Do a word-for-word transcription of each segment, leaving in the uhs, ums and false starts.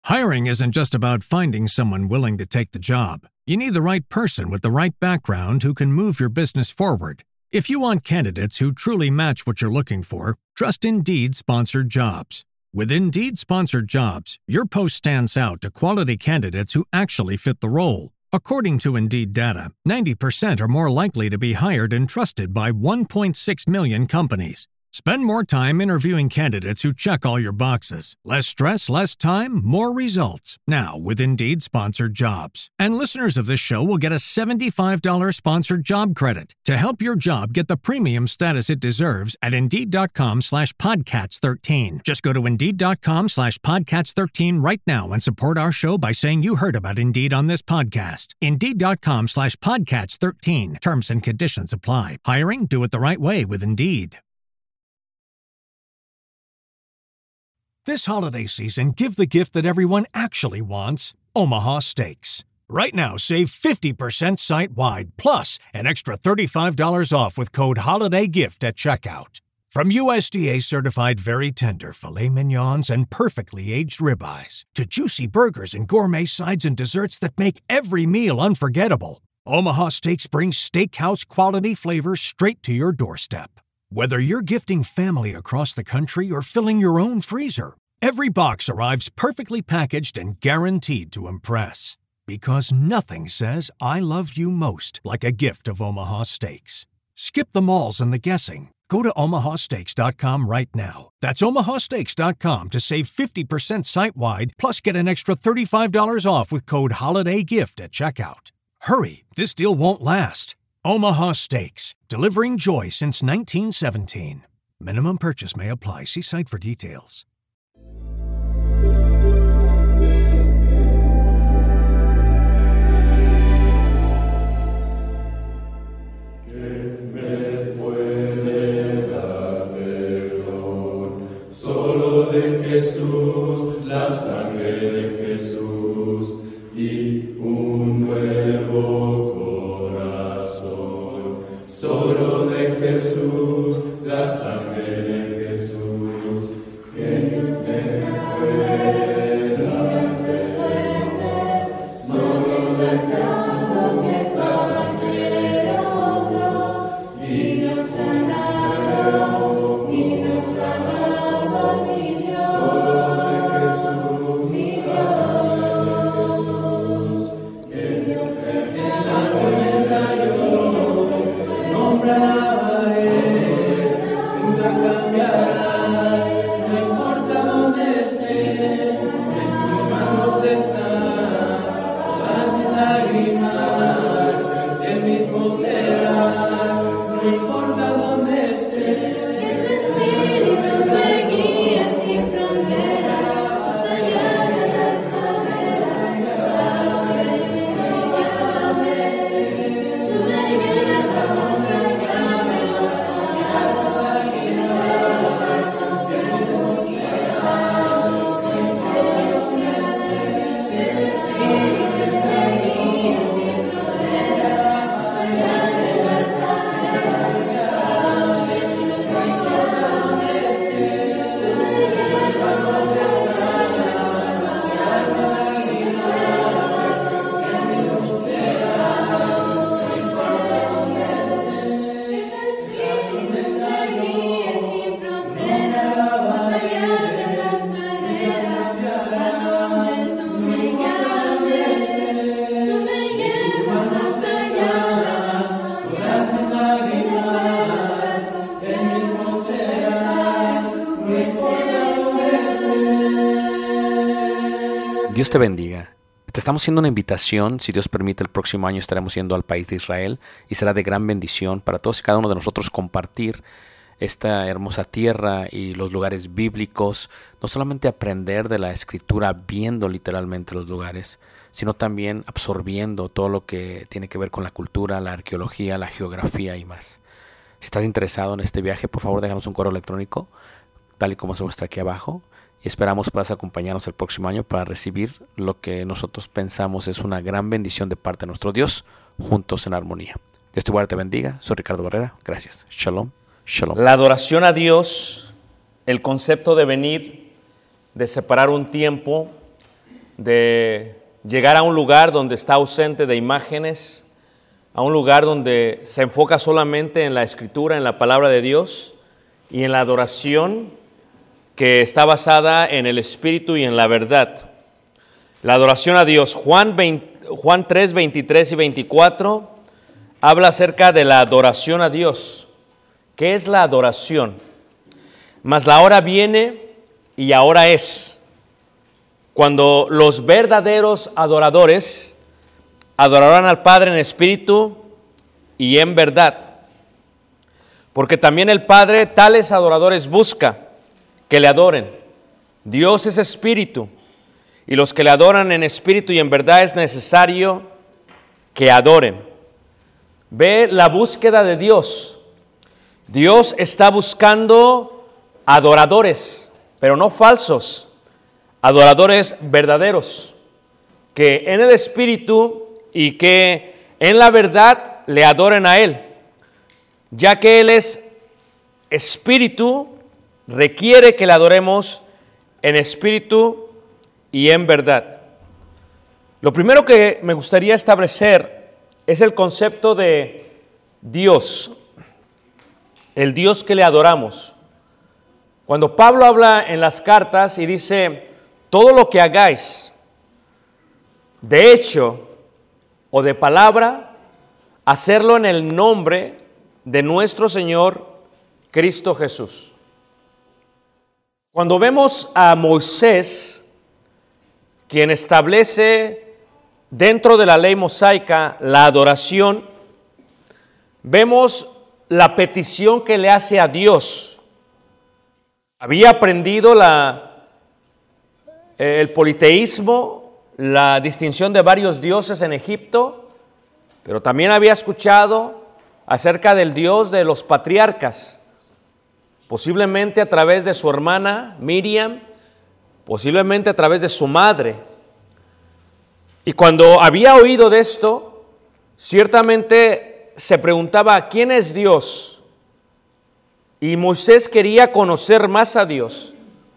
Hiring isn't just about finding someone willing to take the job. You need the right person with the right background who can move your business forward. If you want candidates who truly match what you're looking for, trust Indeed Sponsored Jobs. With Indeed Sponsored Jobs, your post stands out to quality candidates who actually fit the role. According to Indeed data, ninety percent are more likely to be hired and trusted by one point six million companies. Spend more time interviewing candidates who check all your boxes. Less stress, less time, more results. Now with Indeed Sponsored Jobs. And listeners of this show will get a seventy-five dollars sponsored job credit to help your job get the premium status it deserves at Indeed.com slash Podcats 13. Just go to Indeed.com slash Podcats 13 right now and support our show by saying you heard about Indeed on this podcast. Indeed.com slash Podcats 13. Terms and conditions apply. Hiring? Do it the right way with Indeed. This holiday season, give the gift that everyone actually wants, Omaha Steaks. Right now, save fifty percent site-wide, plus an extra thirty-five dollars off with code HOLIDAYGIFT at checkout. From U S D A-certified very tender filet mignons and perfectly aged ribeyes to juicy burgers and gourmet sides and desserts that make every meal unforgettable, Omaha Steaks brings steakhouse-quality flavors straight to your doorstep. Whether you're gifting family across the country or filling your own freezer, every box arrives perfectly packaged and guaranteed to impress. Because nothing says I love you most like a gift of Omaha Steaks. Skip the malls and the guessing. Go to Omaha Steaks dot com right now. That's Omaha Steaks dot com to save fifty percent site-wide, plus get an extra thirty-five dollars off with code HOLIDAYGIFT at checkout. Hurry, this deal won't last. Omaha Steaks, delivering joy since nineteen seventeen. Minimum purchase may apply. See site for details. Solo de Jesús, la sangre de Jesús y un nuevo corazón. Solo de Jesús, la sangre de Jesús, que no se pueda defender. Solo de Jesús, la sangre de nosotros, y nos sanado, y nos sanado, mi Dios. Solo de Jesús, mi Dios, Jesús, que Dios se en la tormenta yo nombraré, nunca cambiarás, no importa dónde estés, en tus manos están todas mis lágrimas, el mismo serás, no importa dónde estés. Que tu espíritu me guíe sin fronteras, más allá de las barreras, a donde tú me llames. Tú me llevas más allá de lo soñado, y de los pasos que hemos pisado. Que tu espíritu me guíe sin fronteras, más allá de las barreras, a donde tú me llames. Tú me llevas más allá de lo soñado, y de los pasos que hemos pisado. Que tu espíritu me guíe sin fronteras, más allá de las barreras, a donde tú me llames. Tú me llevas más allá de lo soñado, y de los pasos que hemos pisado. Dios te bendiga. Te estamos haciendo una invitación. Si Dios permite, el próximo año estaremos yendo al país de Israel y será de gran bendición para todos y cada uno de nosotros compartir esta hermosa tierra y los lugares bíblicos. No solamente aprender de la Escritura viendo literalmente los lugares, sino también absorbiendo todo lo que tiene que ver con la cultura, la arqueología, la geografía y más. Si estás interesado en este viaje, por favor déjanos un correo electrónico, tal y como se muestra aquí abajo. Y esperamos puedas acompañarnos el próximo año para recibir lo que nosotros pensamos es una gran bendición de parte de nuestro Dios, juntos en armonía. Dios te guarde, te bendiga. Soy Ricardo Barrera. Gracias. Shalom. Shalom. La adoración a Dios, el concepto de venir, de separar un tiempo de llegar a un lugar donde está ausente de imágenes, a un lugar donde se enfoca solamente en la Escritura, en la palabra de Dios y en la adoración que está basada en el Espíritu y en la verdad. La adoración a Dios. Juan, veinte, Juan tres, veintitrés y veinticuatro habla acerca de la adoración a Dios. ¿Qué es la adoración? Mas la hora viene y ahora es, cuando los verdaderos adoradores adorarán al Padre en espíritu y en verdad. Porque también el Padre tales adoradores busca que le adoren. Dios es espíritu, y los que le adoran en espíritu y en verdad es necesario que adoren. Ve la búsqueda de Dios. Dios está buscando adoradores, pero no falsos, adoradores verdaderos, que en el espíritu y que en la verdad le adoren a Él, ya que Él es espíritu, requiere que le adoremos en espíritu y en verdad. Lo primero que me gustaría establecer es el concepto de Dios, el Dios que le adoramos. Cuando Pablo habla en las cartas y dice, todo lo que hagáis, de hecho o de palabra, hacerlo en el nombre de nuestro Señor Cristo Jesús. Cuando vemos a Moisés, quien establece dentro de la ley mosaica la adoración, vemos la petición que le hace a Dios. Había aprendido la, el politeísmo, la distinción de varios dioses en Egipto, pero también había escuchado acerca del Dios de los patriarcas, posiblemente a través de su hermana Miriam, posiblemente a través de su madre. Y cuando había oído de esto, ciertamente se preguntaba, ¿quién es Dios? Y Moisés quería conocer más a Dios.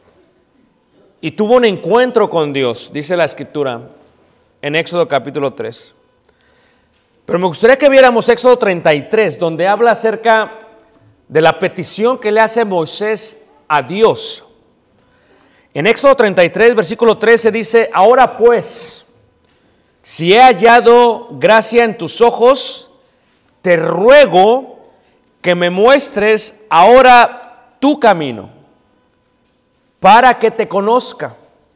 Y tuvo un encuentro con Dios, dice la Escritura, en Éxodo capítulo tres. Pero me gustaría que viéramos Éxodo treinta y tres, donde habla acerca de la petición que le hace Moisés a Dios. En Éxodo treinta y tres, versículo trece dice, ahora pues, si he hallado gracia en tus ojos, te ruego que me muestres ahora tu camino, para que te conozca.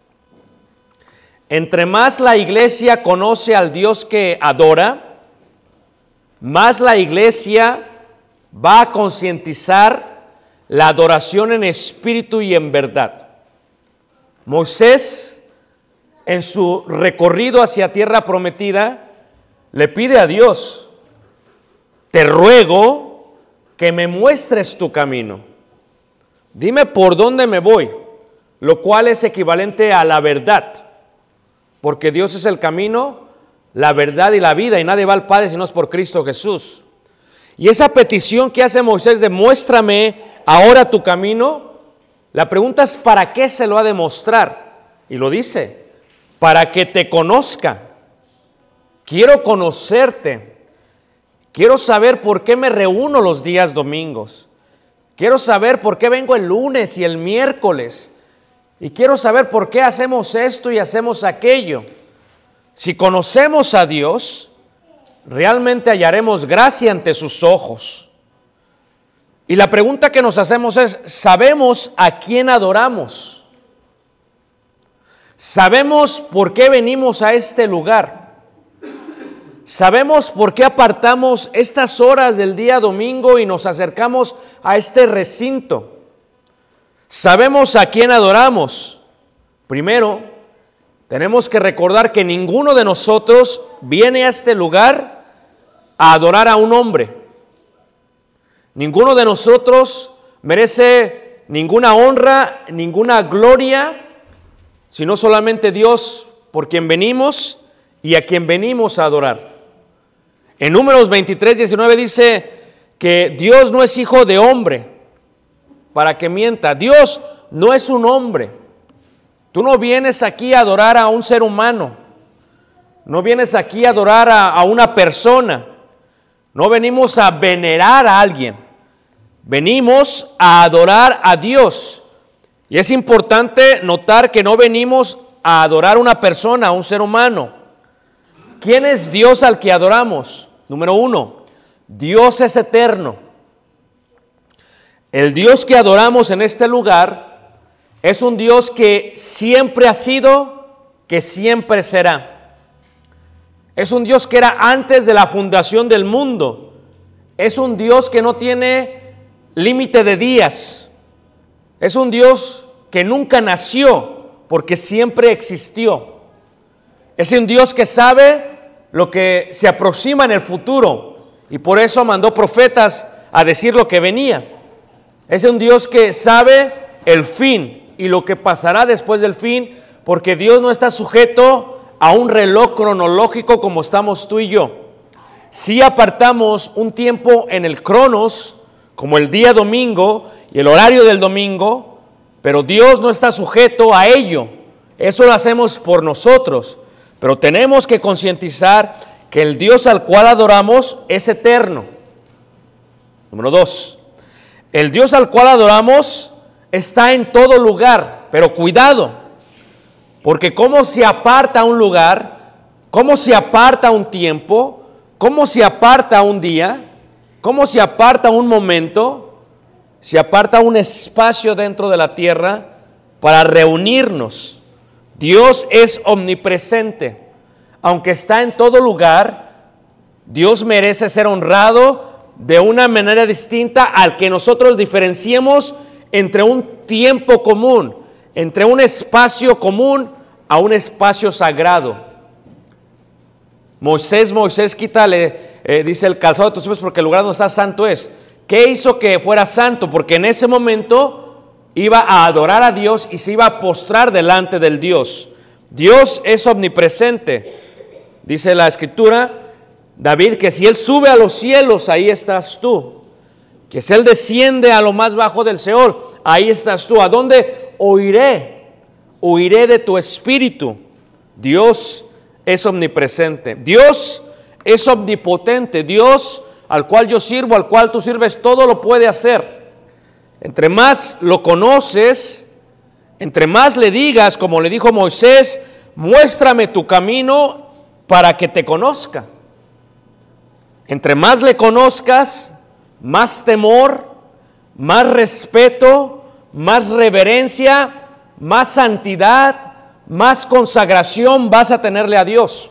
Entre más la iglesia conoce al Dios que adora, más la iglesia va a concientizar la adoración en espíritu y en verdad. Moisés, en su recorrido hacia tierra prometida, le pide a Dios, te ruego que me muestres tu camino. Dime por dónde me voy, lo cual es equivalente a la verdad, porque Dios es el camino, la verdad y la vida, y nadie va al Padre si no es por Cristo Jesús. Y esa petición que hace Moisés de muéstrame ahora tu camino, la pregunta es ¿para qué se lo ha de mostrar? Y lo dice, para que te conozca. Quiero conocerte. Quiero saber por qué me reúno los días domingos. Quiero saber por qué vengo el lunes y el miércoles. Y quiero saber por qué hacemos esto y hacemos aquello. Si conocemos a Dios, realmente hallaremos gracia ante sus ojos. Y la pregunta que nos hacemos es, ¿sabemos a quién adoramos? ¿Sabemos por qué venimos a este lugar? ¿Sabemos por qué apartamos estas horas del día domingo y nos acercamos a este recinto? ¿Sabemos a quién adoramos? Primero, tenemos que recordar que ninguno de nosotros viene a este lugar a adorar a un hombre. Ninguno de nosotros merece ninguna honra, ninguna gloria, sino solamente Dios por quien venimos y a quien venimos a adorar. En Números veintitrés, diecinueve dice que Dios no es hijo de hombre para que mienta. Dios no es un hombre. Tú no vienes aquí a adorar a un ser humano. No vienes aquí a adorar a, a una persona. No venimos a venerar a alguien. Venimos a adorar a Dios. Y es importante notar que no venimos a adorar a una persona, a un ser humano. ¿Quién es Dios al que adoramos? Número uno, Dios es eterno. El Dios que adoramos en este lugar es un Dios que siempre ha sido, que siempre será. Es un Dios que era antes de la fundación del mundo. Es un Dios que no tiene límite de días. Es un Dios que nunca nació, porque siempre existió. Es un Dios que sabe lo que se aproxima en el futuro, y por eso mandó profetas a decir lo que venía. Es un Dios que sabe el fin y lo que pasará después del fin, porque Dios no está sujeto a un reloj cronológico como estamos tú y yo. Si apartamos un tiempo en el cronos, como el día domingo y el horario del domingo, pero Dios no está sujeto a ello. Eso lo hacemos por nosotros, pero tenemos que concientizar que el Dios al cual adoramos es eterno. Número dos, el Dios al cual adoramos está en todo lugar, pero cuidado, porque cómo se aparta un lugar, cómo se aparta un tiempo, cómo se aparta un día, cómo se aparta un momento, se aparta un espacio dentro de la tierra para reunirnos. Dios es omnipresente, aunque está en todo lugar. Dios merece ser honrado de una manera distinta al que nosotros diferenciemos entre un tiempo común, entre un espacio común a un espacio sagrado. Moisés, Moisés, quítale, eh, dice, el calzado de tus pies, porque el lugar donde está santo es. ¿Qué hizo que fuera santo? Porque en ese momento iba a adorar a Dios y se iba a postrar delante del Dios. Dios es omnipresente. Dice la Escritura, David, que si Él sube a los cielos, ahí estás tú. Que si Él desciende a lo más bajo del Seol, ahí estás tú. ¿A dónde oiré? Huiré de tu espíritu. Dios es omnipresente. Dios es omnipotente. Dios al cual yo sirvo, al cual tú sirves, todo lo puede hacer. Entre más lo conoces, entre más le digas, como le dijo Moisés, muéstrame tu camino para que te conozca. Entre más le conozcas, más temor, más respeto, más reverencia, más santidad, más consagración vas a tenerle a Dios.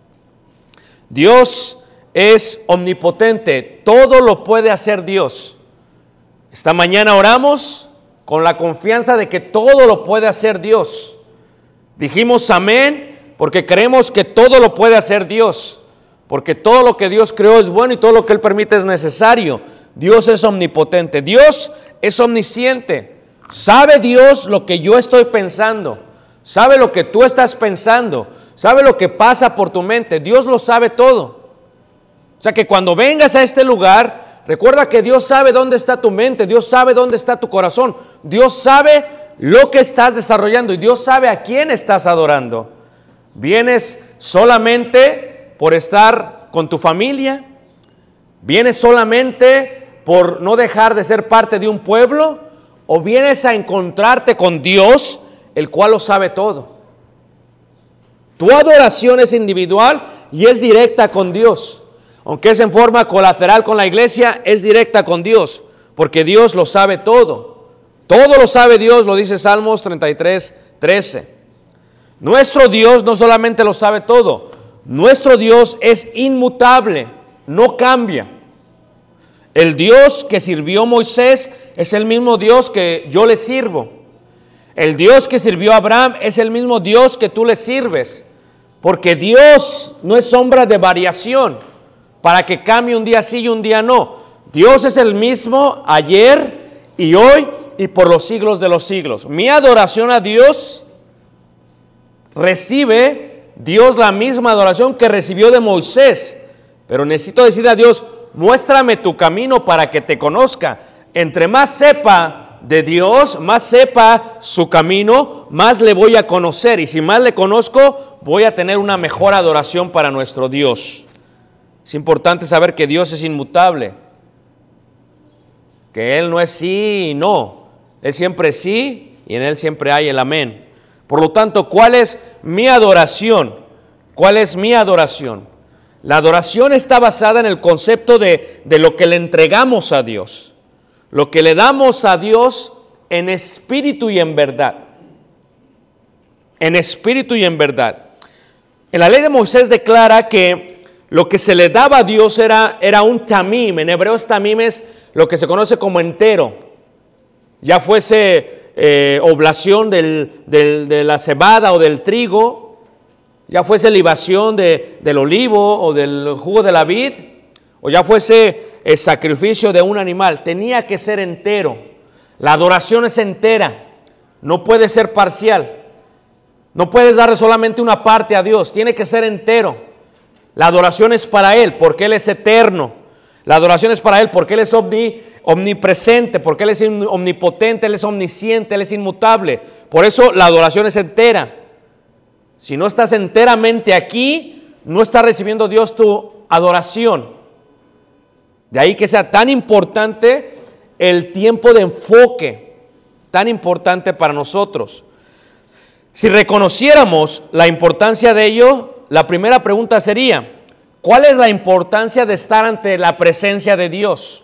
Dios es omnipotente, todo lo puede hacer Dios. Esta mañana oramos con la confianza de que todo lo puede hacer Dios. Dijimos amén porque creemos que todo lo puede hacer Dios, porque todo lo que Dios creó es bueno y todo lo que Él permite es necesario. Dios es omnipotente, Dios es omnisciente. Sabe Dios lo que yo estoy pensando, sabe lo que tú estás pensando, sabe lo que pasa por tu mente. Dios lo sabe todo. O sea que cuando vengas a este lugar, recuerda que Dios sabe dónde está tu mente, Dios sabe dónde está tu corazón, Dios sabe lo que estás desarrollando y Dios sabe a quién estás adorando. ¿Vienes solamente por estar con tu familia? ¿Vienes solamente por no dejar de ser parte de un pueblo? ¿O vienes a encontrarte con Dios, el cual lo sabe todo? Tu adoración es individual y es directa con Dios. Aunque es en forma colateral con la iglesia, es directa con Dios, porque Dios lo sabe todo. Todo lo sabe Dios, lo dice Salmos treinta y tres, trece. Nuestro Dios no solamente lo sabe todo, nuestro Dios es inmutable, no cambia. El Dios que sirvió Moisés es el mismo Dios que yo le sirvo. El Dios que sirvió a Abraham es el mismo Dios que tú le sirves, porque Dios no es sombra de variación para que cambie un día sí y un día no. Dios es el mismo ayer y hoy y por los siglos de los siglos. Mi adoración a Dios, recibe Dios la misma adoración que recibió de Moisés, pero necesito decirle a Dios, muéstrame tu camino para que te conozca. Entre más sepa de Dios, más sepa su camino, más le voy a conocer. Y si más le conozco, voy a tener una mejor adoración para nuestro Dios. Es importante saber que Dios es inmutable, que Él no es sí y no. Él siempre es sí y en Él siempre hay el amén. Por lo tanto, ¿cuál es mi adoración? ¿Cuál es mi adoración? La adoración está basada en el concepto de, de lo que le entregamos a Dios. Lo que le damos a Dios en espíritu y en verdad. En espíritu y en verdad. En la ley de Moisés declara que lo que se le daba a Dios era, era un tamim. En hebreo tamim es lo que se conoce como entero. Ya fuese eh, oblación del, del, de la cebada o del trigo, ya fuese libación de, del olivo o del jugo de la vid, o ya fuese el sacrificio de un animal, tenía que ser entero. La adoración es entera, no puede ser parcial. No puedes darle solamente una parte a Dios, tiene que ser entero. La adoración es para Él, porque Él es eterno. La adoración es para Él, porque Él es omni, omnipresente, porque Él es omnipotente, Él es omnisciente, Él es inmutable. Por eso la adoración es entera. Si no estás enteramente aquí, no está recibiendo Dios tu adoración. De ahí que sea tan importante el tiempo de enfoque, tan importante para nosotros. Si reconociéramos la importancia de ello, la primera pregunta sería, ¿cuál es la importancia de estar ante la presencia de Dios?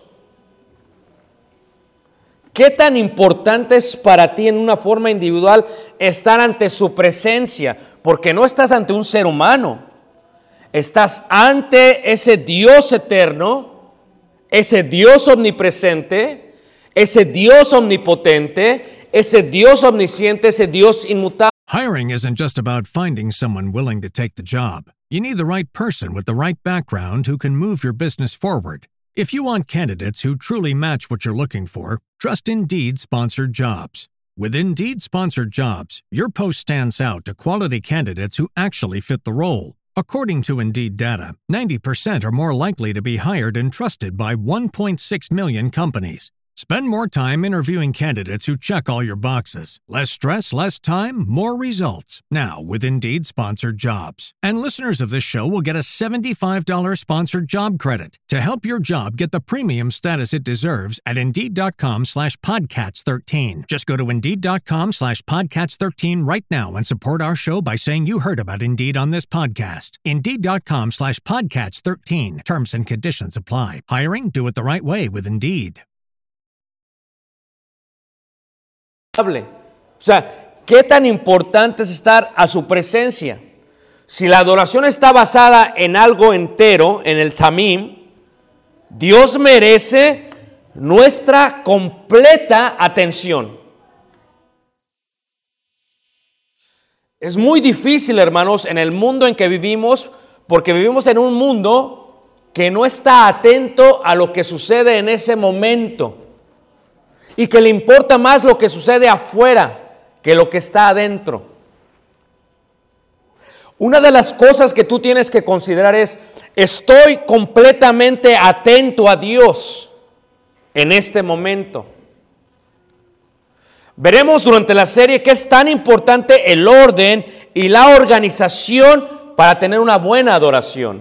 ¿Qué tan importante es para ti en una forma individual estar ante su presencia? Porque no estás ante un ser humano, estás ante ese Dios eterno, ese Dios omnipresente, ese Dios omnipotente, ese Dios omnisciente, ese Dios inmutable. Hiring isn't just about finding someone willing to take the job. You need the right person with the right background who can move your business forward. If you want candidates who truly match what you're looking for, trust Indeed Sponsored Jobs. With Indeed Sponsored Jobs, your post stands out to quality candidates who actually fit the role. According to Indeed data, ninety percent are more likely to be hired and trusted by one point six million companies. Spend more time interviewing candidates who check all your boxes. Less stress, less time, more results. Now with Indeed Sponsored Jobs. And listeners of this show will get a seventy-five dollars sponsored job credit to help your job get the premium status it deserves at Indeed.com slash Podcats 13. Just go to Indeed.com slash Podcats 13 right now and support our show by saying you heard about Indeed on this podcast. Indeed.com slash Podcats 13. Terms and conditions apply. Hiring? Do it the right way with Indeed. O sea, ¿qué tan importante es estar a su presencia? Si la adoración está basada en algo entero, en el tamim, Dios merece nuestra completa atención. Es muy difícil, hermanos, en el mundo en que vivimos, porque vivimos en un mundo que no está atento a lo que sucede en ese momento. Y que le importa más lo que sucede afuera que lo que está adentro. Una de las cosas que tú tienes que considerar es, estoy completamente atento a Dios en este momento. Veremos durante la serie que es tan importante el orden y la organización para tener una buena adoración.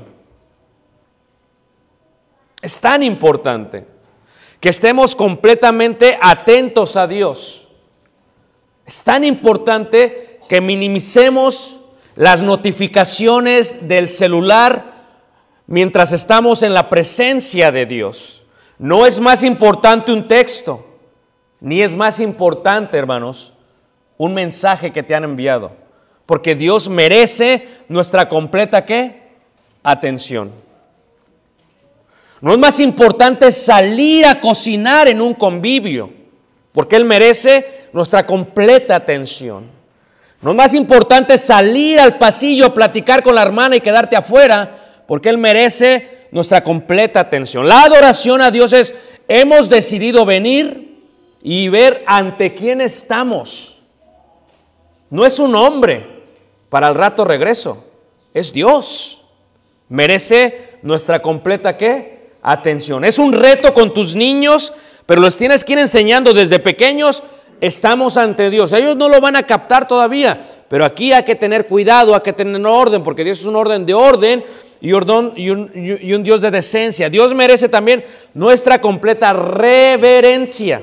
Es tan importante que estemos completamente atentos a Dios. Es tan importante que minimicemos las notificaciones del celular mientras estamos en la presencia de Dios. No es más importante un texto, ni es más importante, hermanos, un mensaje que te han enviado, porque Dios merece nuestra completa ¿qué? Atención. No es más importante salir a cocinar en un convivio, porque Él merece nuestra completa atención. No es más importante salir al pasillo a platicar con la hermana y quedarte afuera, porque Él merece nuestra completa atención. La adoración a Dios es, hemos decidido venir y ver ante quién estamos. No es un hombre para el rato regreso, es Dios. Merece nuestra completa ¿qué? Atención. Es un reto con tus niños pero los tienes que ir enseñando desde pequeños. Estamos ante Dios. Ellos no lo van a captar todavía, pero aquí hay que tener cuidado, hay que tener orden, porque Dios es un orden de orden y, orden, y, un, y un Dios de decencia. Dios merece también nuestra completa reverencia.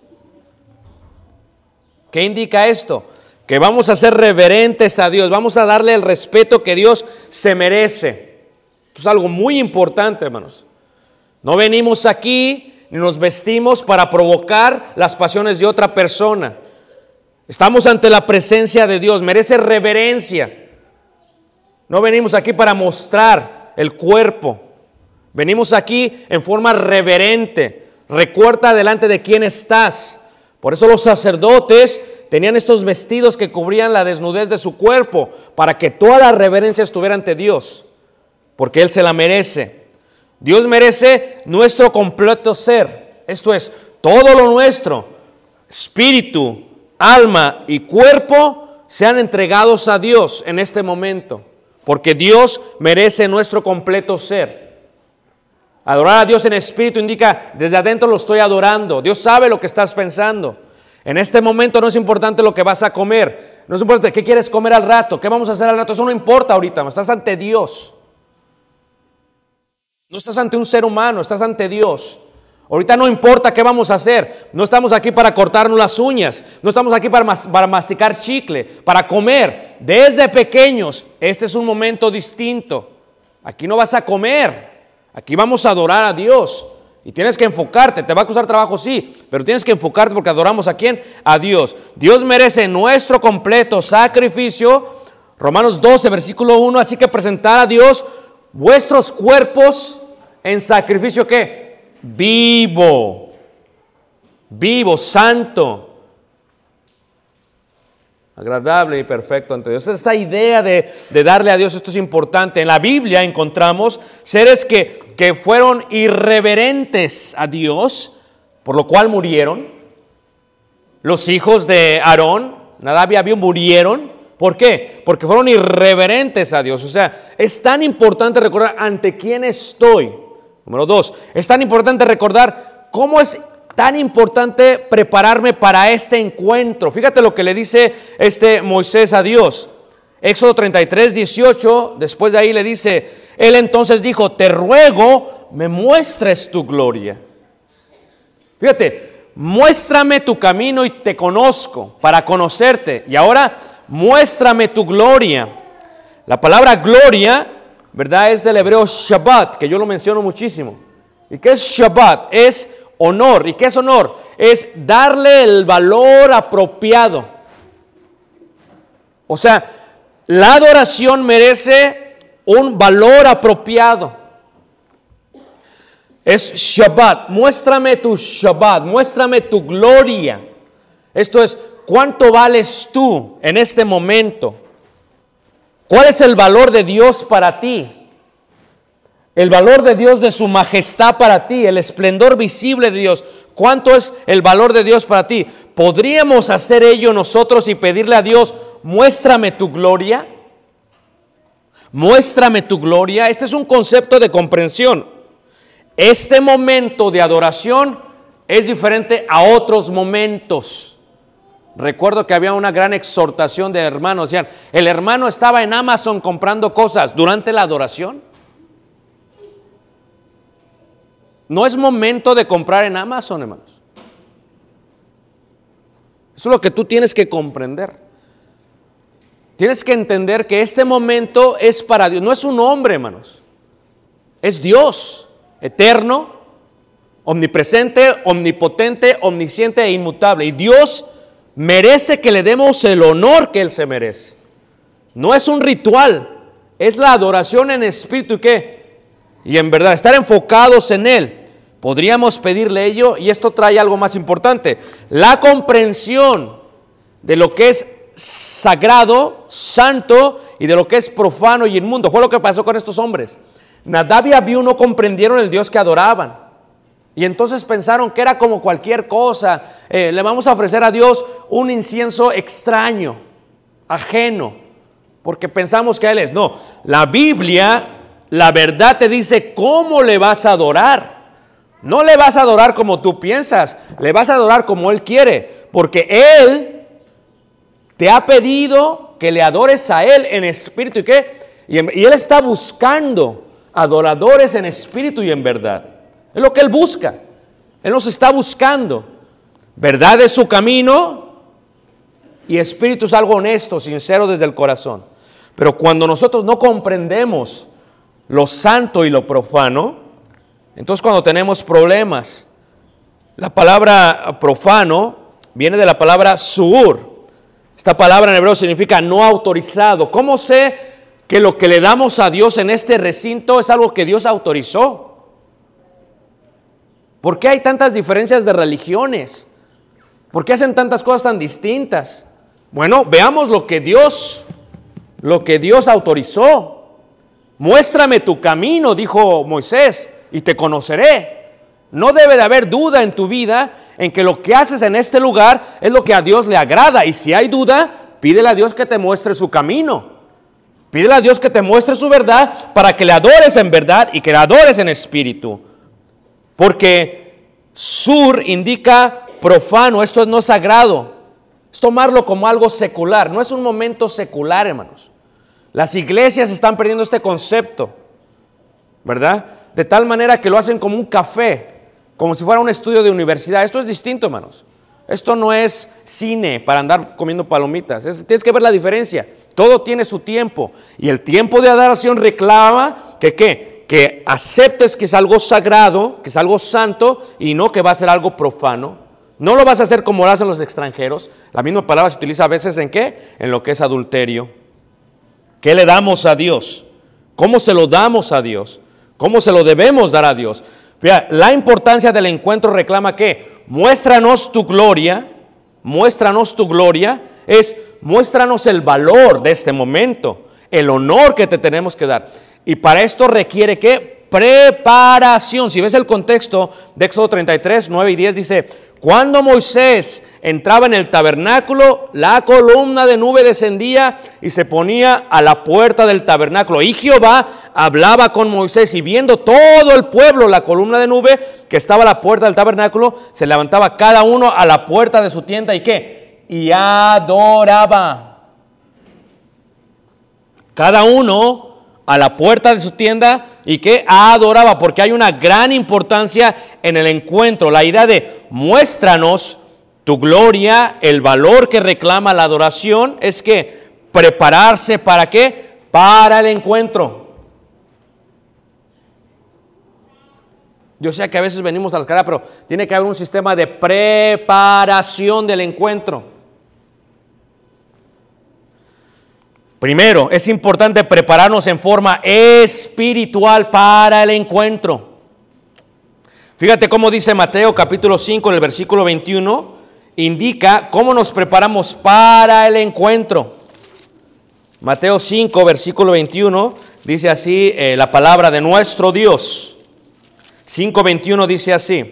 ¿Qué indica esto? Que vamos a ser reverentes a Dios, vamos a darle el respeto que Dios se merece. Esto es algo muy importante, hermanos. No venimos aquí ni nos vestimos para provocar las pasiones de otra persona. Estamos ante la presencia de Dios, merece reverencia. No venimos aquí para mostrar el cuerpo. Venimos aquí en forma reverente. Recuerda delante de quién estás. Por eso los sacerdotes tenían estos vestidos que cubrían la desnudez de su cuerpo, para que toda la reverencia estuviera ante Dios, porque Él se la merece. Dios merece nuestro completo ser, esto es, todo lo nuestro, espíritu, alma y cuerpo, sean entregados a Dios en este momento, porque Dios merece nuestro completo ser. Adorar a Dios en espíritu indica, desde adentro lo estoy adorando. Dios sabe lo que estás pensando. En este momento no es importante lo que vas a comer, no es importante qué quieres comer al rato, qué vamos a hacer al rato, eso no importa ahorita, estás ante Dios. No estás ante un ser humano, estás ante Dios. Ahorita no importa qué vamos a hacer. No estamos aquí para cortarnos las uñas. No estamos aquí para, mas, para masticar chicle, para comer. Desde pequeños, este es un momento distinto. Aquí no vas a comer. Aquí vamos a adorar a Dios. Y tienes que enfocarte. Te va a costar trabajo, sí, pero tienes que enfocarte porque adoramos a ¿quién? A Dios. Dios merece nuestro completo sacrificio. Romanos doce, versículo uno. Así que presentar a Dios vuestros cuerpos en sacrificio ¿qué? Vivo, vivo, santo, agradable y perfecto ante Dios. Esta idea de, de darle a Dios, esto es importante. En la Biblia encontramos seres que, que fueron irreverentes a Dios, por lo cual murieron. Los hijos de Aarón, Nadab y Abiú, murieron. ¿Por qué? Porque fueron irreverentes a Dios. O sea, es tan importante recordar ante quién estoy. Número dos, es tan importante recordar cómo es tan importante prepararme para este encuentro. Fíjate lo que le dice este Moisés a Dios. Éxodo treinta y tres, dieciocho, después de ahí le dice, él entonces dijo, te ruego, me muestres tu gloria. Fíjate, muéstrame tu camino y te conozco para conocerte. Y ahora, muéstrame tu gloria. La palabra gloria, ¿verdad? Es del hebreo Shabbat, que yo lo menciono muchísimo. ¿Y qué es Shabbat? Es honor. ¿Y qué es honor? Es darle el valor apropiado. O sea, la adoración merece un valor apropiado. Es Shabbat. Muéstrame tu Shabbat, muéstrame tu gloria. Esto es, ¿cuánto vales tú en este momento? ¿Cuál es el valor de Dios para ti? El valor de Dios, de su majestad para ti, el esplendor visible de Dios. ¿Cuánto es el valor de Dios para ti? ¿Podríamos hacer ello nosotros y pedirle a Dios, muéstrame tu gloria? Muéstrame tu gloria. Este es un concepto de comprensión. Este momento de adoración es diferente a otros momentos. Recuerdo que había una gran exhortación de hermanos. Decían, el hermano estaba en Amazon comprando cosas durante la adoración. No es momento de comprar en Amazon, hermanos. Eso es lo que tú tienes que comprender. Tienes que entender que este momento es para Dios. No es un hombre, hermanos. Es Dios, eterno, omnipresente, omnipotente, omnisciente e inmutable. Y Dios merece que le demos el honor que Él se merece. No es un ritual, es la adoración en espíritu y qué, y en verdad, estar enfocados en Él. Podríamos pedirle ello, y esto trae algo más importante, la comprensión de lo que es sagrado, santo, y de lo que es profano y inmundo. Fue lo que pasó con estos hombres. Nadab y Abiú no comprendieron el Dios que adoraban. Y entonces pensaron que era como cualquier cosa. Eh, le vamos a ofrecer a Dios un incienso extraño, ajeno, porque pensamos que Él es. No, la Biblia, la verdad te dice cómo le vas a adorar. No le vas a adorar como tú piensas, le vas a adorar como Él quiere, porque Él te ha pedido que le adores a Él en espíritu y qué, y, en, y Él está buscando adoradores en espíritu y en verdad. Es lo que Él busca. Él nos está buscando. Verdad es su camino y espíritu es algo honesto, sincero desde el corazón. Pero cuando nosotros no comprendemos lo santo y lo profano, entonces cuando tenemos problemas, la palabra profano viene de la palabra suur. Esta palabra en hebreo significa no autorizado. ¿Cómo sé que lo que le damos a Dios en este recinto es algo que Dios autorizó? ¿Por qué hay tantas diferencias de religiones? ¿Por qué hacen tantas cosas tan distintas? Bueno, veamos lo que Dios, lo que Dios autorizó. Muéstrame tu camino, dijo Moisés, y te conoceré. No debe de haber duda en tu vida en que lo que haces en este lugar es lo que a Dios le agrada. Y si hay duda, pídele a Dios que te muestre su camino. Pídele a Dios que te muestre su verdad para que le adores en verdad y que le adores en espíritu. Porque sur indica profano, esto es no sagrado. Es tomarlo como algo secular. No es un momento secular, hermanos. Las iglesias están perdiendo este concepto, ¿verdad? De tal manera que lo hacen como un café, como si fuera un estudio de universidad. Esto es distinto, hermanos. Esto no es cine para andar comiendo palomitas. Es, tienes que ver la diferencia. Todo tiene su tiempo. Y el tiempo de adoración reclama que ¿qué? Que aceptes que es algo sagrado, que es algo santo, y no que va a ser algo profano. No lo vas a hacer como lo hacen los extranjeros. La misma palabra se utiliza a veces ¿en qué? En lo que es adulterio. ¿Qué le damos a Dios? ¿Cómo se lo damos a Dios? ¿Cómo se lo debemos dar a Dios? Mira, la importancia del encuentro reclama que muéstranos tu gloria, muéstranos tu gloria, es muéstranos el valor de este momento, el honor que te tenemos que dar. Y para esto requiere ¿qué? Preparación. Si ves el contexto de Éxodo treinta y tres, nueve y diez dice: cuando Moisés entraba en el tabernáculo, la columna de nube descendía y se ponía a la puerta del tabernáculo. Y Jehová hablaba con Moisés, y viendo todo el pueblo la columna de nube que estaba a la puerta del tabernáculo, se levantaba cada uno a la puerta de su tienda. ¿Y qué? Y adoraba. Cada uno a la puerta de su tienda y que adoraba, porque hay una gran importancia en el encuentro. La idea de muéstranos tu gloria, el valor que reclama la adoración es que prepararse para qué, para el encuentro. Yo sé que a veces venimos a las carreras, pero tiene que haber un sistema de preparación del encuentro. Primero, es importante prepararnos en forma espiritual para el encuentro. Fíjate cómo dice Mateo capítulo cinco, en el versículo veintiuno, indica cómo nos preparamos para el encuentro. Mateo cinco, versículo veintiuno, dice así eh, la palabra de nuestro Dios. cinco veintiuno dice así: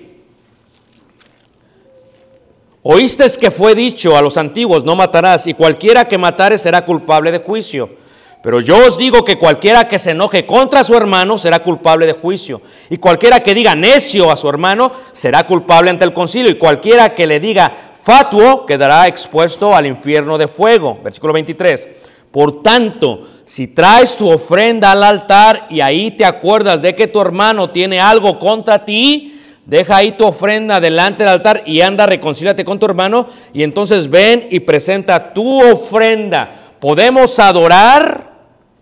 oísteis que fue dicho a los antiguos, no matarás, y cualquiera que matare será culpable de juicio. Pero yo os digo que cualquiera que se enoje contra su hermano será culpable de juicio. Y cualquiera que diga necio a su hermano será culpable ante el concilio. Y cualquiera que le diga fatuo quedará expuesto al infierno de fuego. Versículo veintitrés. Por tanto, si traes tu ofrenda al altar y ahí te acuerdas de que tu hermano tiene algo contra ti, deja ahí tu ofrenda delante del altar y anda, reconcíliate con tu hermano, y entonces ven y presenta tu ofrenda. ¿Podemos adorar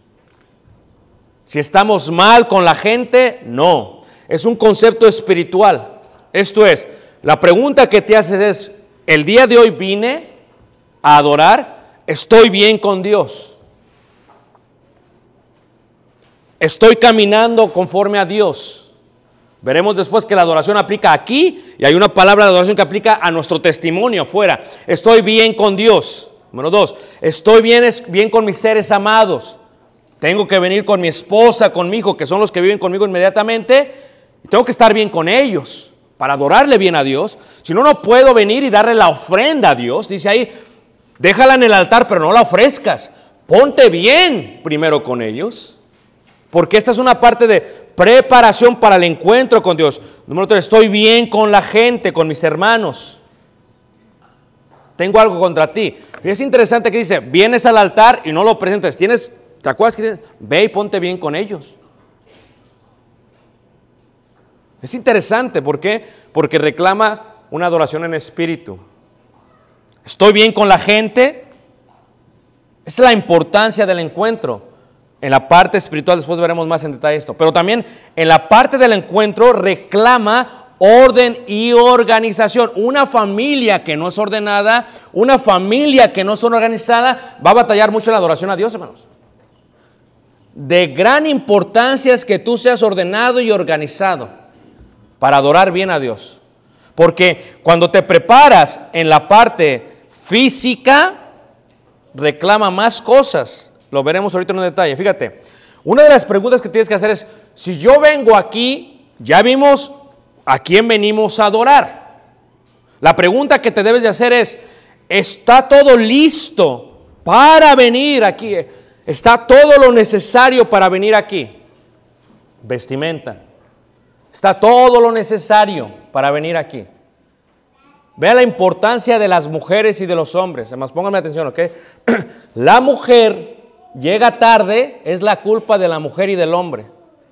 si estamos mal con la gente? No. Es un concepto espiritual. Esto es, la pregunta que te haces es: el día de hoy vine a adorar, ¿estoy bien con Dios? ¿Estoy caminando conforme a Dios? Veremos después que la adoración aplica aquí, y hay una palabra de adoración que aplica a nuestro testimonio afuera. Estoy bien con Dios. Número dos, estoy bien, bien con mis seres amados. Tengo que venir con mi esposa, con mi hijo, que son los que viven conmigo inmediatamente. Y tengo que estar bien con ellos para adorarle bien a Dios. Si no, no puedo venir y darle la ofrenda a Dios. Dice ahí, déjala en el altar, pero no la ofrezcas. Ponte bien primero con ellos. Porque esta es una parte de preparación para el encuentro con Dios. Número tres, estoy bien con la gente, con mis hermanos. Tengo algo contra ti. Y es interesante que dice, vienes al altar y no lo presentes. Tienes, ¿te acuerdas que tienes? Ve y ponte bien con ellos. Es interesante, ¿por qué? Porque reclama una adoración en espíritu. Estoy bien con la gente. Esa es la importancia del encuentro. En la parte espiritual, después veremos más en detalle esto. Pero también en la parte del encuentro reclama orden y organización. Una familia que no es ordenada, una familia que no es organizada, va a batallar mucho en la adoración a Dios, hermanos. De gran importancia es que tú seas ordenado y organizado para adorar bien a Dios. Porque cuando te preparas en la parte física, reclama más cosas. Lo veremos ahorita en un detalle. Fíjate, una de las preguntas que tienes que hacer es, si yo vengo aquí, ya vimos a quién venimos a adorar. La pregunta que te debes de hacer es, ¿está todo listo para venir aquí? ¿Está todo lo necesario para venir aquí? Vestimenta. Está todo lo necesario para venir aquí. Vea la importancia de las mujeres y de los hombres. Además, pónganme atención, ¿ok? La mujer llega tarde, es la culpa de la mujer y del hombre.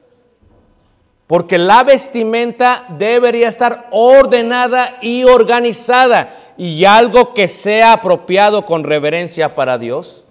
Porque la vestimenta debería estar ordenada y organizada. Y algo que sea apropiado con reverencia para Dios.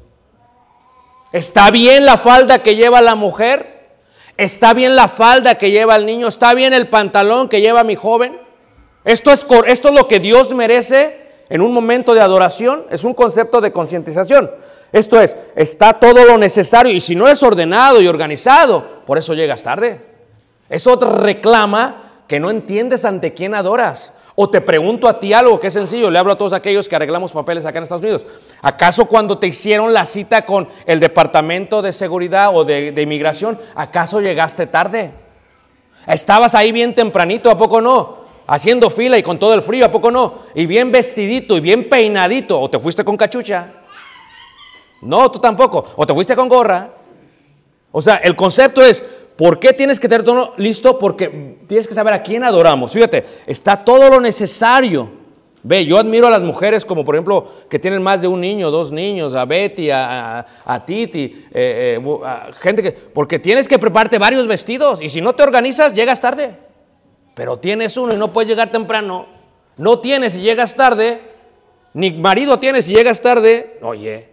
¿Está bien la falda que lleva la mujer? ¿Está bien la falda que lleva el niño? ¿Está bien el pantalón que lleva mi joven? Esto es, esto es lo que Dios merece en un momento de adoración. Es un concepto de concientización. Esto es, está todo lo necesario. Y si no es ordenado y organizado, por eso llegas tarde. Eso te reclama que no entiendes ante quién adoras. O te pregunto a ti algo que es sencillo. Le hablo a todos aquellos que arreglamos papeles acá en Estados Unidos. ¿Acaso cuando te hicieron la cita con el Departamento de Seguridad o de, de Inmigración, acaso llegaste tarde? ¿Estabas ahí bien tempranito? ¿A poco no? Haciendo fila y con todo el frío, ¿a poco no? Y bien vestidito y bien peinadito. ¿O te fuiste con cachucha? No, tú tampoco. ¿O te fuiste con gorra? O sea, el concepto es, ¿por qué tienes que tener todo listo? Porque tienes que saber a quién adoramos. Fíjate, está todo lo necesario. Ve, yo admiro a las mujeres como por ejemplo que tienen más de un niño, dos niños, a Betty, a, a, a Titi, eh, eh, a gente que, porque tienes que prepararte varios vestidos y si no te organizas llegas tarde. Pero tienes uno y no puedes llegar temprano. No tienes y llegas tarde. Ni marido tienes y llegas tarde. Oye,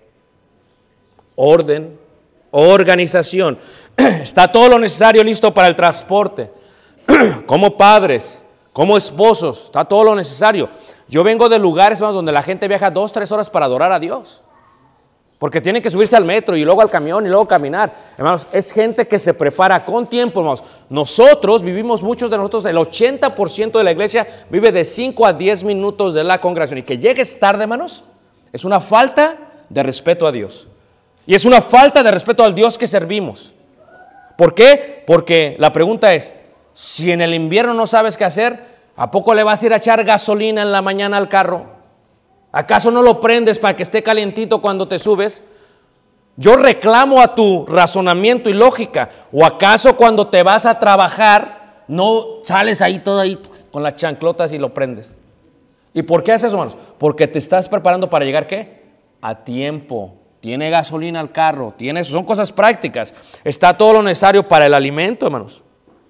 orden, organización. Está todo lo necesario listo para el transporte. Como padres, como esposos, está todo lo necesario. Yo vengo de lugares, hermanos, donde la gente viaja dos, tres horas para adorar a Dios. Porque tienen que subirse al metro y luego al camión y luego caminar. Hermanos, es gente que se prepara con tiempo, hermanos. Nosotros vivimos, muchos de nosotros, el ochenta por ciento de la iglesia vive de cinco a diez minutos de la congregación. Y que llegues tarde, hermanos, es una falta de respeto a Dios. Y es una falta de respeto al Dios que servimos. ¿Por qué? Porque la pregunta es, si en el invierno no sabes qué hacer, ¿a poco le vas a ir a echar gasolina en la mañana al carro? ¿Acaso no lo prendes para que esté calientito cuando te subes? Yo reclamo a tu razonamiento y lógica. ¿O acaso cuando te vas a trabajar no sales ahí todo ahí con las chanclotas y lo prendes? ¿Y por qué haces eso, hermanos? Porque te estás preparando para llegar, ¿qué? A tiempo. Tiene gasolina el carro, tiene eso, son cosas prácticas. Está todo lo necesario para el alimento, hermanos.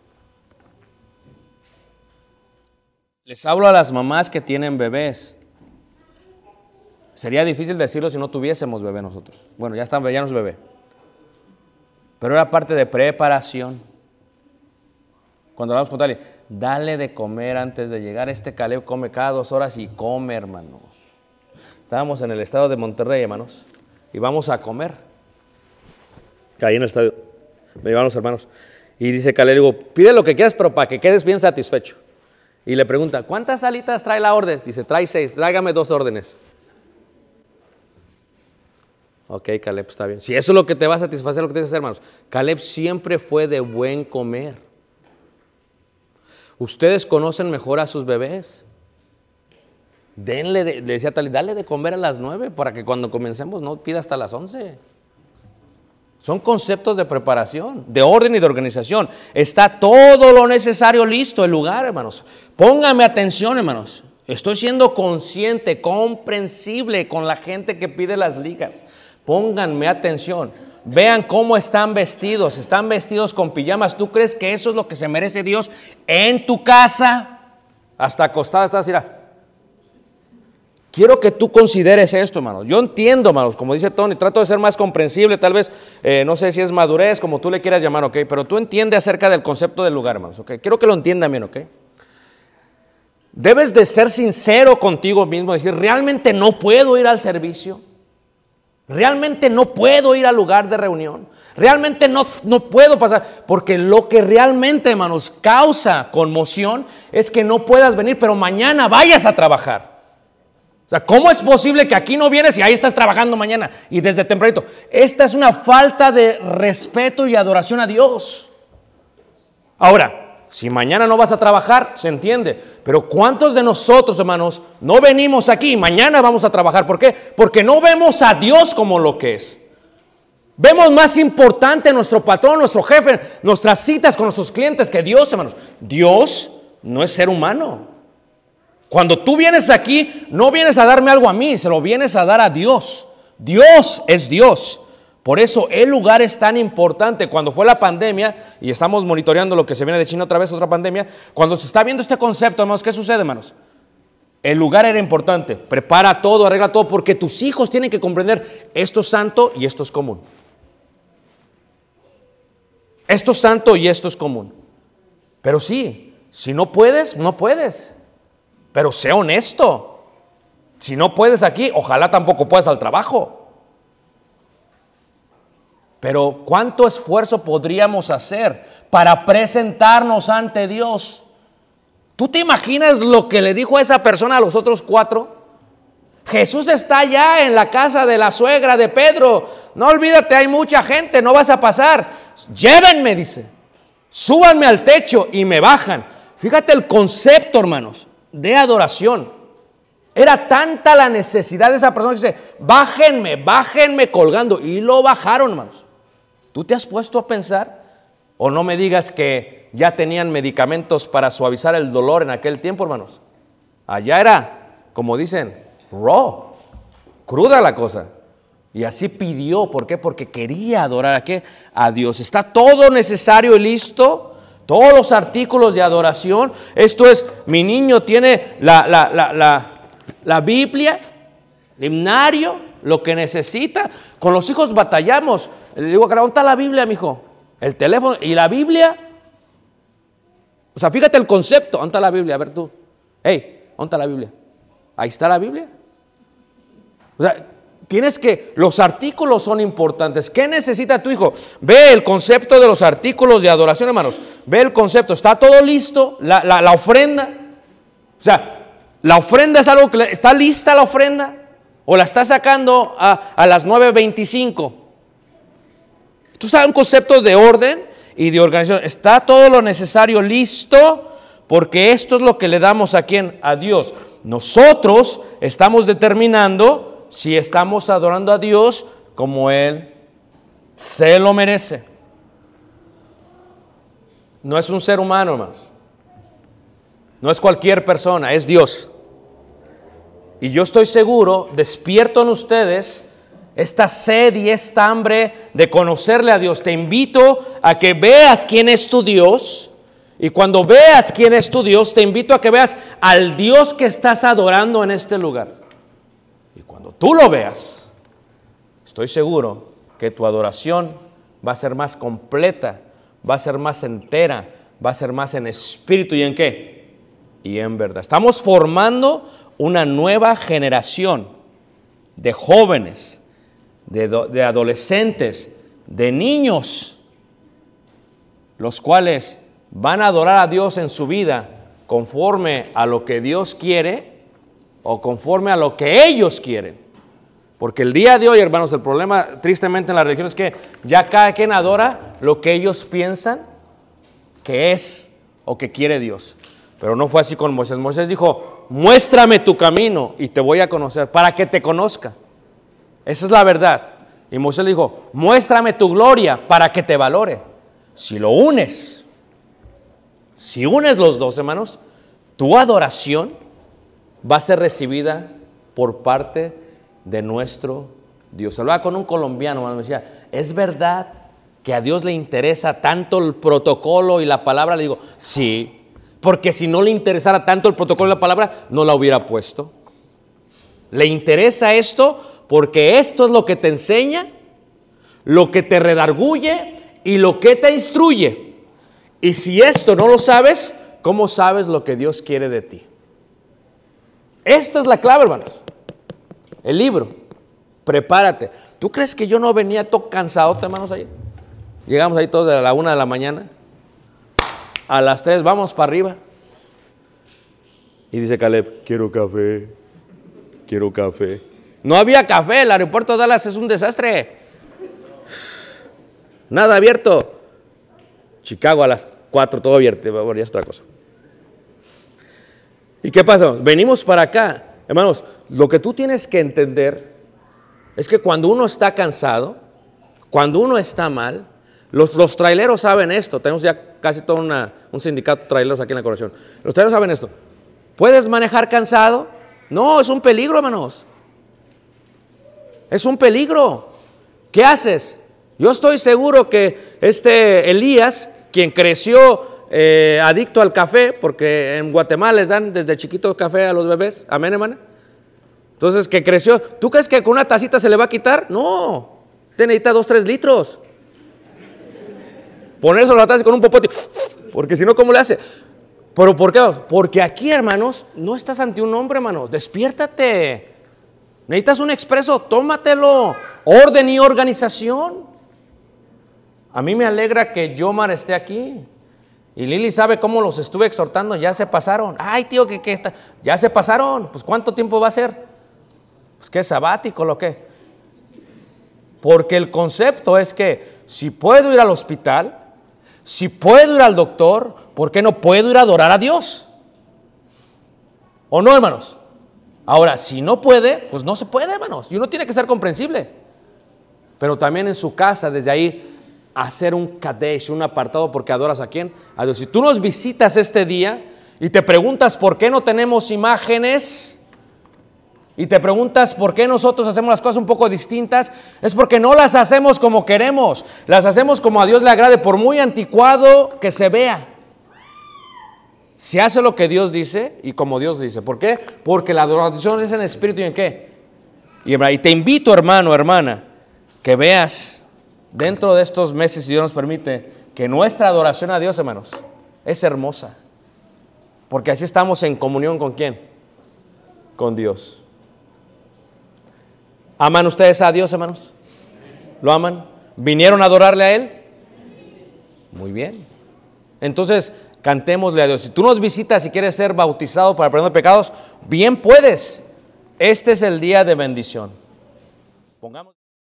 Les hablo a las mamás que tienen bebés. Sería difícil decirlo si no tuviésemos bebé nosotros. Bueno, ya están, ya no es bebé. Pero era parte de preparación. Cuando hablamos con Tali, dale de comer antes de llegar. Este Caleb come cada dos horas y come, hermanos. Estábamos en el estado de Monterrey, hermanos. Y vamos a comer. Ahí en el estadio. Me llevaron los hermanos. Y dice Caleb, digo, pide lo que quieras, pero para que quedes bien satisfecho. Y le pregunta, ¿cuántas alitas trae la orden? Dice, trae seis, tráigame dos órdenes. Ok, Caleb, está bien. Si eso es lo que te va a satisfacer, lo que tienes que hacer, hermanos. Caleb siempre fue de buen comer. Ustedes conocen mejor a sus bebés. Denle, de, le decía Tali, dale de comer a las nueve para que cuando comencemos no pida hasta las once. Son conceptos de preparación, de orden y de organización. Está todo lo necesario listo, el lugar, hermanos. Pónganme atención, hermanos. Estoy siendo consciente, comprensible con la gente que pide las ligas. Pónganme atención. Vean cómo están vestidos. Están vestidos con pijamas. ¿Tú crees que eso es lo que se merece Dios en tu casa? Hasta acostada estás, mira. Quiero que tú consideres esto, hermanos. Yo entiendo, hermanos, como dice Tony, trato de ser más comprensible, tal vez, eh, no sé si es madurez, como tú le quieras llamar, ¿ok? Pero tú entiendes acerca del concepto del lugar, hermanos, ¿ok? Quiero que lo entiendan bien, ¿ok? Debes de ser sincero contigo mismo, decir, ¿realmente no puedo ir al servicio? ¿Realmente no puedo ir al lugar de reunión? ¿Realmente no, no puedo pasar? Porque lo que realmente, hermanos, causa conmoción es que no puedas venir, pero mañana vayas a trabajar. O sea, ¿cómo es posible que aquí no vienes y ahí estás trabajando mañana y desde tempranito? Esta es una falta de respeto y adoración a Dios. Ahora, si mañana no vas a trabajar, se entiende. Pero ¿cuántos de nosotros, hermanos, no venimos aquí? Mañana vamos a trabajar. ¿Por qué? Porque no vemos a Dios como lo que es. Vemos más importante nuestro patrón, nuestro jefe, nuestras citas con nuestros clientes que Dios, hermanos. Dios no es ser humano. Cuando tú vienes aquí, no vienes a darme algo a mí, se lo vienes a dar a Dios. Dios es Dios. Por eso el lugar es tan importante. Cuando fue la pandemia, y estamos monitoreando lo que se viene de China otra vez, otra pandemia, cuando se está viendo este concepto, hermanos, ¿qué sucede, hermanos? El lugar era importante. Prepara todo, arregla todo, porque tus hijos tienen que comprender esto es santo y esto es común. Esto es santo y esto es común. Pero sí, si no puedes, no puedes. Pero sé honesto. Si no puedes aquí, ojalá tampoco puedas al trabajo. Pero ¿cuánto esfuerzo podríamos hacer para presentarnos ante Dios? ¿Tú te imaginas lo que le dijo a esa persona a los otros cuatro? Jesús está allá en la casa de la suegra de Pedro. No olvídate, hay mucha gente, no vas a pasar. Llévenme, dice. Súbanme al techo y me bajan. Fíjate el concepto, hermanos, de adoración. Era tanta la necesidad de esa persona que dice, bájenme, bájenme colgando. Y lo bajaron, hermanos. ¿Tú te has puesto a pensar? O no me digas que ya tenían medicamentos para suavizar el dolor en aquel tiempo, hermanos. Allá era, como dicen, raw, cruda la cosa. Y así pidió, ¿por qué? Porque quería adorar ¿a qué? A Dios. Está todo necesario y listo. Todos los artículos de adoración. Esto es, mi niño tiene la, la, la, la, la Biblia, el himnario, lo que necesita. Con los hijos batallamos. Le digo, ¿dónde está la Biblia, mijo? El teléfono y la Biblia. O sea, fíjate el concepto. ¿Dónde está la Biblia? A ver tú. Hey, ¿dónde está la Biblia? Ahí está la Biblia. O sea, tienes que, los artículos son importantes. ¿Qué necesita tu hijo? Ve el concepto de los artículos de adoración, hermanos. Ve el concepto. ¿Está todo listo? La, la, la ofrenda. O sea, la ofrenda es algo que, ¿está lista la ofrenda? ¿O la está sacando a, a las nueve veinticinco? Tú sabes un concepto de orden y de organización. ¿Está todo lo necesario listo? Porque esto es lo que le damos a quién, a Dios. Nosotros estamos determinando si estamos adorando a Dios como Él se lo merece. No es un ser humano, hermanos. No es cualquier persona, es Dios. Y yo estoy seguro, despierto en ustedes esta sed y esta hambre de conocerle a Dios. Te invito a que veas quién es tu Dios. Y cuando veas quién es tu Dios, te invito a que veas al Dios que estás adorando en este lugar. Y cuando tú lo veas, estoy seguro que tu adoración va a ser más completa, va a ser más entera, va a ser más en espíritu y en qué, y en verdad. Estamos formando una nueva generación de jóvenes, de, de adolescentes, de niños, los cuales van a adorar a Dios en su vida conforme a lo que Dios quiere o conforme a lo que ellos quieren. Porque el día de hoy, hermanos, el problema tristemente en la religión es que ya cada quien adora lo que ellos piensan que es o que quiere Dios. Pero no fue así con Moisés. Moisés dijo, muéstrame tu camino y te voy a conocer, para que te conozca. Esa es la verdad. Y Moisés le dijo, muéstrame tu gloria para que te valore. Si lo unes, si unes los dos, hermanos, tu adoración va a ser recibida por parte de nuestro Dios. Hablaba con un colombiano, hermano, me decía, ¿es verdad que a Dios le interesa tanto el protocolo y la palabra? Le digo, sí, porque si no le interesara tanto el protocolo y la palabra, no la hubiera puesto. Le interesa esto porque esto es lo que te enseña, lo que te redarguye y lo que te instruye. Y si esto no lo sabes, ¿cómo sabes lo que Dios quiere de ti? Esta es la clave, hermanos. El libro. Prepárate. ¿Tú crees que yo no venía todo cansado, hermanos, ayer? Llegamos ahí todos a la una de la mañana. A las tres vamos para arriba. Y dice Caleb, quiero café, quiero café. No había café, el aeropuerto de Dallas es un desastre. Nada abierto. Chicago a las cuatro, todo abierto, bueno, ya es otra cosa. ¿Y qué pasa? Venimos para acá. Hermanos, lo que tú tienes que entender es que cuando uno está cansado, cuando uno está mal, los, los traileros saben esto. Tenemos ya casi todo una, un sindicato de traileros aquí en la corrección. Los traileros saben esto. ¿Puedes manejar cansado? No, es un peligro, hermanos. Es un peligro. ¿Qué haces? Yo estoy seguro que este Elías, quien creció eh, adicto al café, porque en Guatemala les dan desde chiquito café a los bebés, amén, hermana. Entonces, que creció, ¿tú crees que con una tacita se le va a quitar? No, te necesita dos, tres litros. Ponerse la taza con un popote, porque si no, ¿cómo le hace? ¿Pero por qué? Porque aquí, hermanos, no estás ante un hombre, hermanos, despiértate. Necesitas un expreso, tómatelo. Orden y organización. A mí me alegra que Yomar esté aquí. Y Lili sabe cómo los estuve exhortando, ya se pasaron. Ay, tío, que, que está, ya se pasaron. Pues ¿cuánto tiempo va a ser? Pues ¿qué sabático lo que? Porque el concepto es que si puedo ir al hospital, si puedo ir al doctor, ¿por qué no puedo ir a adorar a Dios? ¿O no, hermanos? Ahora, si no puede, pues no se puede, hermanos. Y uno tiene que ser comprensible. Pero también en su casa, desde ahí, hacer un kadesh, un apartado, porque adoras a quién, a Dios. Si tú nos visitas este día y te preguntas por qué no tenemos imágenes y te preguntas por qué nosotros hacemos las cosas un poco distintas, es porque no las hacemos como queremos, las hacemos como a Dios le agrade, por muy anticuado que se vea. Se hace lo que Dios dice y como Dios dice. ¿Por qué? Porque la adoración es en espíritu y en qué. Y te invito, hermano, hermana, que veas dentro de estos meses, si Dios nos permite, que nuestra adoración a Dios, hermanos, es hermosa. Porque así estamos en comunión con ¿quién? Con Dios. ¿Aman ustedes a Dios, hermanos? ¿Lo aman? ¿Vinieron a adorarle a Él? Muy bien. Entonces, cantémosle a Dios. Si tú nos visitas y quieres ser bautizado para perdón de pecados, bien puedes. Este es el día de bendición. Pongamos.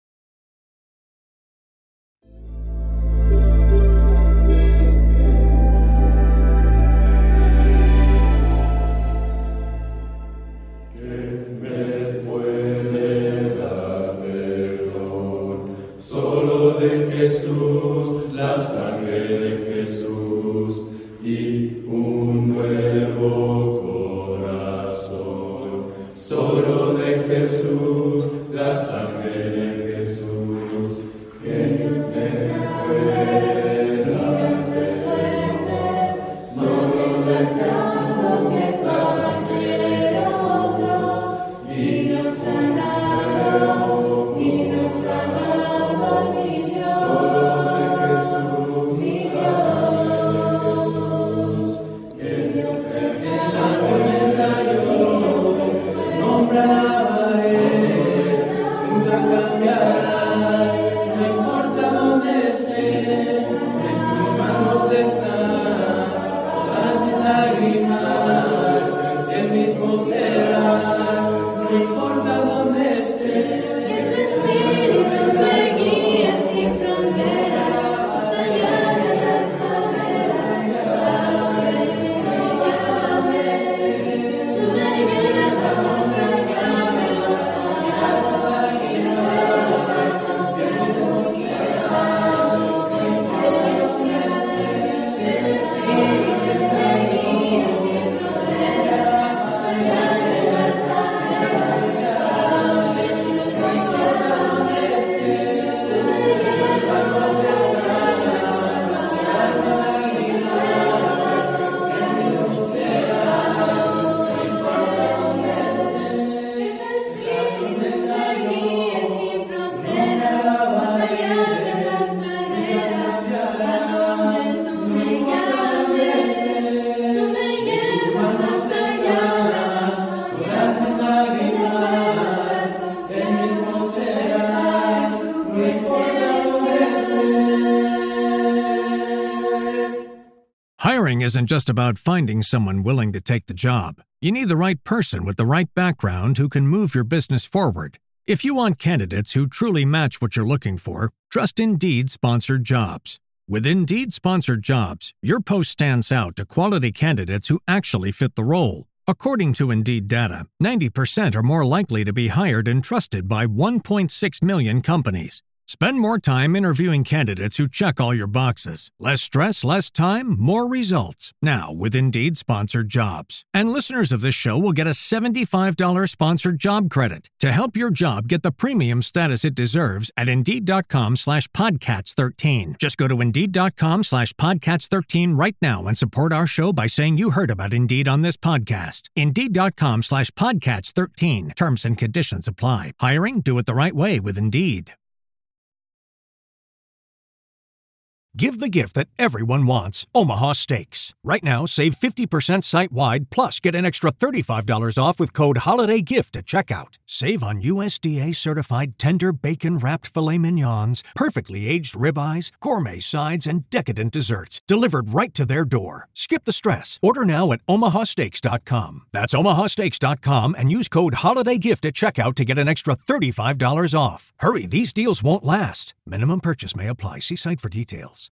Jesús, la sangre de Jesús y un nuevo corazón. Solo de Jesús, la sangre de Jesús, que no se pueda despertar. Solo de Jesús, la sangre de nosotros y nos sanará y nos amará. Solo de Jesús, Hiring isn't just about finding someone willing to take the job. You need the right person with the right background who can move your business forward. If you want candidates who truly match what you're looking for, trust Indeed Sponsored Jobs. With Indeed Sponsored Jobs, your post stands out to quality candidates who actually fit the role. According to Indeed data, ninety percent are more likely to be hired and trusted by one point six million companies. Spend more time interviewing candidates who check all your boxes. Less stress, less time, more results. Now with Indeed Sponsored Jobs. And listeners of this show will get a seventy-five dollars sponsored job credit to help your job get the premium status it deserves at Indeed.com slash Podcats 13. Just go to Indeed.com slash Podcats 13 right now and support our show by saying you heard about Indeed on this podcast. Indeed.com slash Podcats 13. Terms and conditions apply. Hiring? Do it the right way with Indeed. Give the gift that everyone wants, Omaha Steaks. Right now, save fifty percent site-wide, plus get an extra thirty-five dollars off with code HOLIDAYGIFT at checkout. Save on U S D A-certified tender bacon-wrapped filet mignons, perfectly aged ribeyes, gourmet sides, and decadent desserts, delivered right to their door. Skip the stress. Order now at omaha steaks dot com. That's omaha steaks dot com and use code HOLIDAYGIFT at checkout to get an extra thirty-five dollars off. Hurry, these deals won't last. Minimum purchase may apply. See site for details.